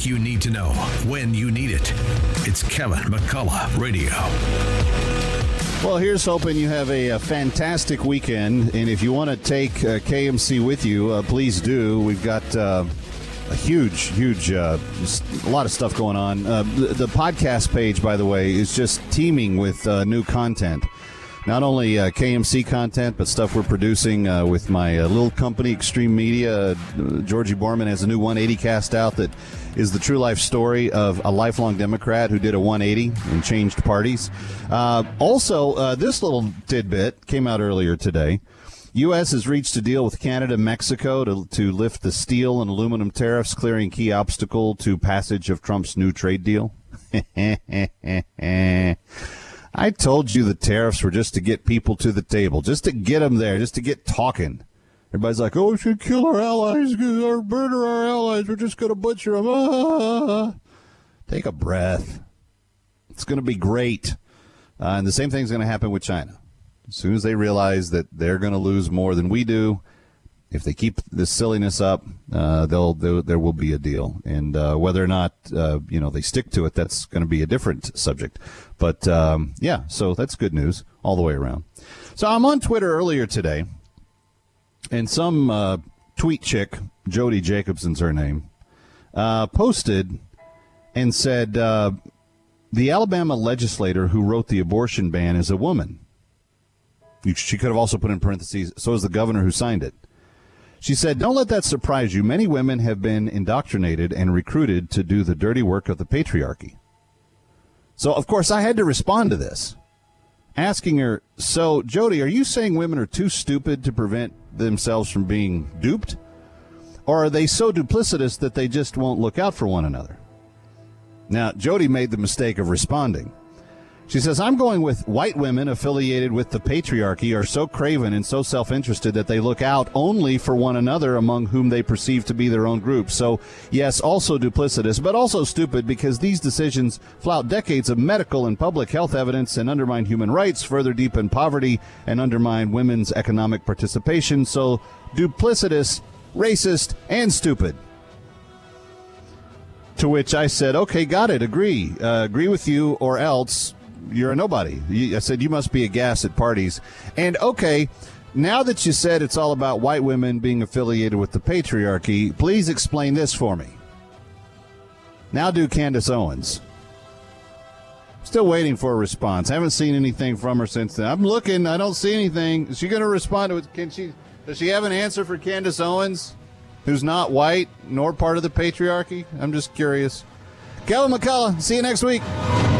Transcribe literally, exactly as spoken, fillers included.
talk you need to know when you need it. It's Kevin McCullough Radio. Well, here's hoping you have a, a fantastic weekend. And if you want to take uh, K M C with you, uh, please do. We've got uh, a huge, huge, uh, a lot of stuff going on. Uh, the, the podcast page, by the way, is just teeming with uh, new content. Not only uh, K M C content, but stuff we're producing uh, with my uh, little company, Extreme Media. Uh, Georgie Borman has a new one eighty cast out that is the true life story of a lifelong Democrat who did a one eighty and changed parties. Uh, also, uh, this little tidbit came out earlier today. U S has reached a deal with Canada and Mexico to, to lift the steel and aluminum tariffs, clearing key obstacle to passage of Trump's new trade deal. I told you the tariffs were just to get people to the table, just to get them there, just to get talking. Everybody's like, oh, we should kill our allies, or murder our allies. We're just going to butcher them. Ah. Take a breath. It's going to be great. Uh, and the same thing's going to happen with China. As soon as they realize that they're going to lose more than we do, if they keep this silliness up, uh, they'll, they'll there will be a deal. And uh, whether or not uh, you know they stick to it, that's going to be a different subject. But um, yeah, so that's good news all the way around. So I'm on Twitter earlier today, and some uh, tweet chick, Jody Jacobson's her name, uh, posted and said uh, the Alabama legislator who wrote the abortion ban is a woman. She could have also put in parentheses, so is the governor who signed it. She said, don't let that surprise you. Many women have been indoctrinated and recruited to do the dirty work of the patriarchy. So, of course, I had to respond to this, asking her, so, Jody, are you saying women are too stupid to prevent themselves from being duped? Or are they so duplicitous that they just won't look out for one another? Now, Jody made the mistake of responding. She says, I'm going with white women affiliated with the patriarchy are so craven and so self-interested that they look out only for one another among whom they perceive to be their own group. So, yes, also duplicitous, but also stupid because these decisions flout decades of medical and public health evidence and undermine human rights, further deepen poverty, and undermine women's economic participation. So, duplicitous, racist, and stupid. To which I said, okay, got it, agree. Uh, agree with you or else you're a nobody. I said, you must be a gas at parties. And, okay, now that you said it's all about white women being affiliated with the patriarchy, please explain this for me. Now do Candace Owens. Still waiting for a response. Haven't seen anything from her since then. I'm looking. I don't see anything. Is she going to respond to it? Can she? Does she have an answer for Candace Owens, who's not white nor part of the patriarchy? I'm just curious. Kevin McCullough. See you next week.